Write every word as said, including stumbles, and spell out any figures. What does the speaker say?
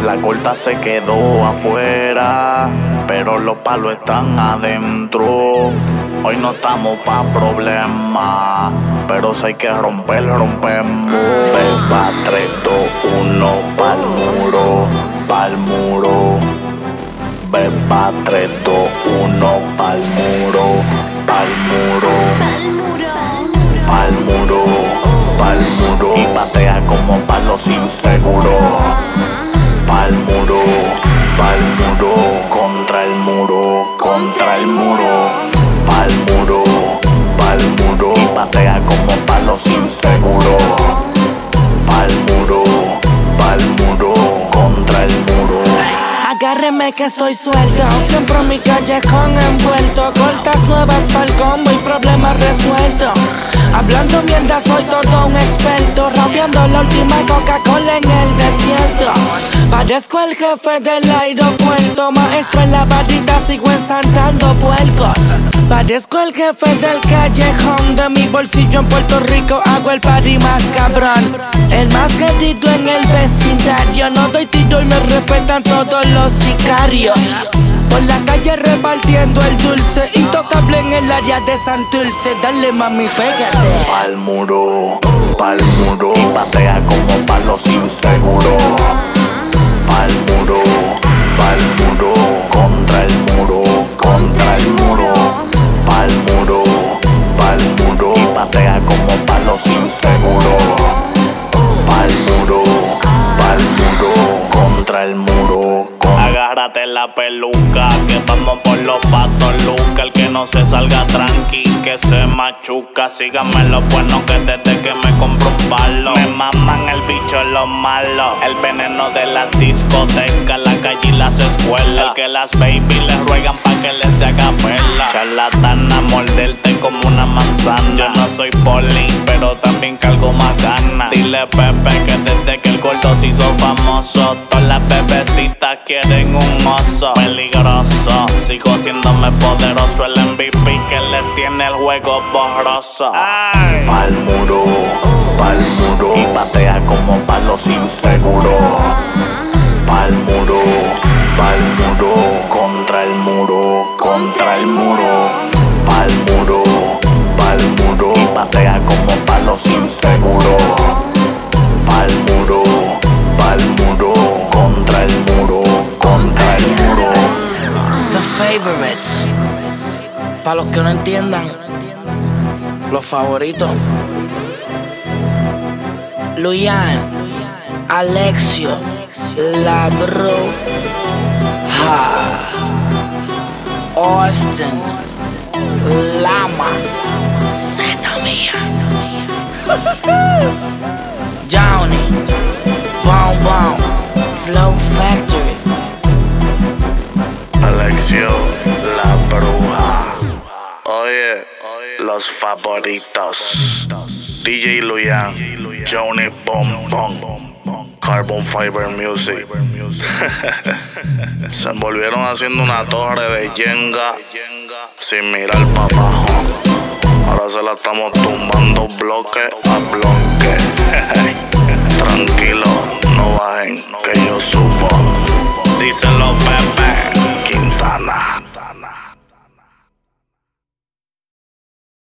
La corta se quedó afuera, pero los palos están adentro. Hoy no estamos pa' problemas, pero si hay que romper, rompemos. Beba tres, dos, uno, pa'l muro, pa'l muro. Beba tres, dos, uno, pa'l muro, pa'l muro. Pa'l muro, pa'l muro. Y patea como palos inseguros. Pa'l muro, pa'l muro. Contra el muro, contra el muro. Pa'l muro, pa'l muro. Y patea como palos inseguros. Pa'l muro, pa'l muro. Contra el muro. Agárreme que estoy suelto, siempre en mi callejón envuelto. Cortas nuevas pa'l combo y problemas resueltos. Hablando mierda soy todo un experto, rapeando la última Coca-Cola en el desierto. Parezco el jefe del aeropuerto, maestro en la varita, sigo ensartando puercos. Parezco el jefe del callejón, de mi bolsillo en Puerto Rico hago el party más cabrón. El más querido en el vecindario, no doy tiro y me respetan todos los sicarios. Por la calle repartiendo el dulce, intocable en el área de Santurce. Dale mami, pégate. Pa'l muro, pa'l muro. Y patea como palos inseguros. Pa'l muro, pa'l muro. Contra el muro, contra el muro. Pa'l muro, pa'l muro. Y patea como palos inseguros. Pa'l muro, pa'l muro. Contra el muro. Agárrate la peluca, que vamos por los patos, Luca. El que no se salga tranqui, que se machuca. Síganme lo bueno que desde que me compro un palo. Me maman el bicho lo malo, el veneno de las discotecas, la calle y las escuelas. El que las baby les ruegan pa' que les dé capela. Charlatana, morderte como una manzana. Yo no soy poli, pero también cargo más ganas. Dile Pepe que desde que el gordo se hizo famoso, todas las bebecitas quieren un oso peligroso. Sigo siéndome poderoso, el M V P que le tiene el juego borroso. Ay. Pa'l muro, pa'l muro. Y patea como palos inseguros. Pa'l muro, pa'l muro. Contra el muro, contra el muro. Pa'l muro, pa'l muro. Y patea como palos inseguros. Pa'l muro, pa'l muro. Contra el muro, contra el muro. The Favorites. Pa' los que no entiendan, los favoritos. Luyan, Alexio, La Bruja, Austin, Lama, Zeta Mía, Johnny, Boom Boom, Flow Factory. Alexio, La Bruja. Oye, los favoritos. D J Luyan, Johnny Boom Boom, Carbon Fiber Music. Se envolvieron haciendo una torre de Jenga sin mirar pa' abajo. Ahora se la estamos tumbando bloque a bloque. Tranquilo, no bajen, que yo subo. Díselo Pepe Quintana.